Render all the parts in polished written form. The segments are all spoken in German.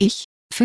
Ich,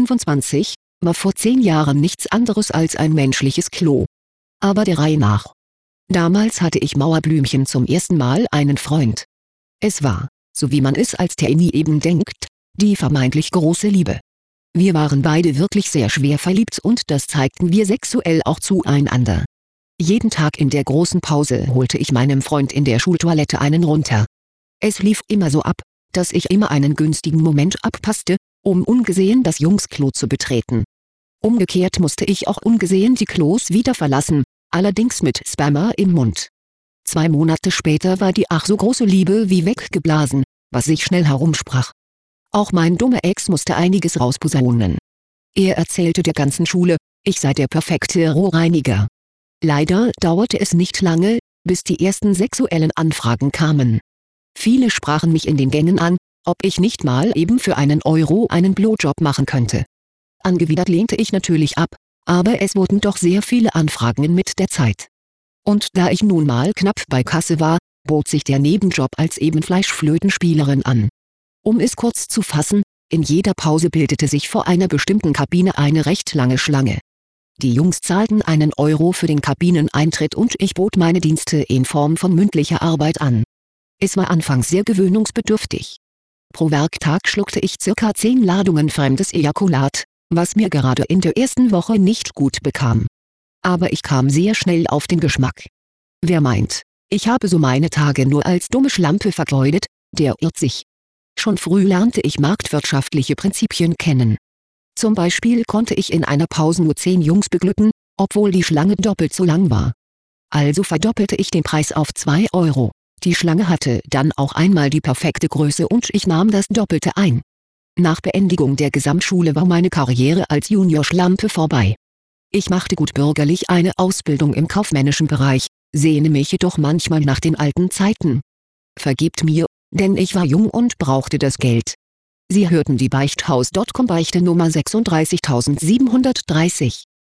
25, war vor 10 Jahren nichts anderes als ein menschliches Klo. Aber der Reihe nach. Damals hatte ich Mauerblümchen zum ersten Mal einen Freund. Es war, so wie man es als Teenie eben denkt, die vermeintlich große Liebe. Wir waren beide wirklich sehr schwer verliebt und das zeigten wir sexuell auch zueinander. Jeden Tag in der großen Pause holte ich meinem Freund in der Schultoilette einen runter. Es lief immer so ab, dass ich immer einen günstigen Moment abpasste, um ungesehen das Jungsklo zu betreten. Umgekehrt musste ich auch ungesehen die Klos wieder verlassen, allerdings mit Sperma im Mund. 2 Monate später war die ach so große Liebe wie weggeblasen, was sich schnell herumsprach. Auch mein dummer Ex musste einiges rausposaunen. Er erzählte der ganzen Schule, ich sei der perfekte Rohrreiniger. Leider dauerte es nicht lange, bis die ersten sexuellen Anfragen kamen. Viele sprachen mich in den Gängen an, ob ich nicht mal eben für einen Euro einen Blowjob machen könnte. Angewidert lehnte ich natürlich ab, aber es wurden doch sehr viele Anfragen mit der Zeit. Und da ich nun mal knapp bei Kasse war, bot sich der Nebenjob als eben Fleischflötenspielerin an. Um es kurz zu fassen, in jeder Pause bildete sich vor einer bestimmten Kabine eine recht lange Schlange. Die Jungs zahlten einen Euro für den Kabineneintritt und ich bot meine Dienste in Form von mündlicher Arbeit an. Es war anfangs sehr gewöhnungsbedürftig. Pro Werktag schluckte ich ca. 10 Ladungen fremdes Ejakulat, was mir gerade in der ersten Woche nicht gut bekam. Aber ich kam sehr schnell auf den Geschmack. Wer meint, ich habe so meine Tage nur als dumme Schlampe vergeudet, der irrt sich. Schon früh lernte ich marktwirtschaftliche Prinzipien kennen. Zum Beispiel konnte ich in einer Pause nur 10 Jungs beglücken, obwohl die Schlange doppelt so lang war. Also verdoppelte ich den Preis auf 2 Euro. Die Schlange hatte dann auch einmal die perfekte Größe und ich nahm das Doppelte ein. Nach Beendigung der Gesamtschule war meine Karriere als Juniorschlampe vorbei. Ich machte gut bürgerlich eine Ausbildung im kaufmännischen Bereich, sehne mich jedoch manchmal nach den alten Zeiten. Vergebt mir, denn ich war jung und brauchte das Geld. Sie hörten die Beichthaus.com Beichte Nummer 36730.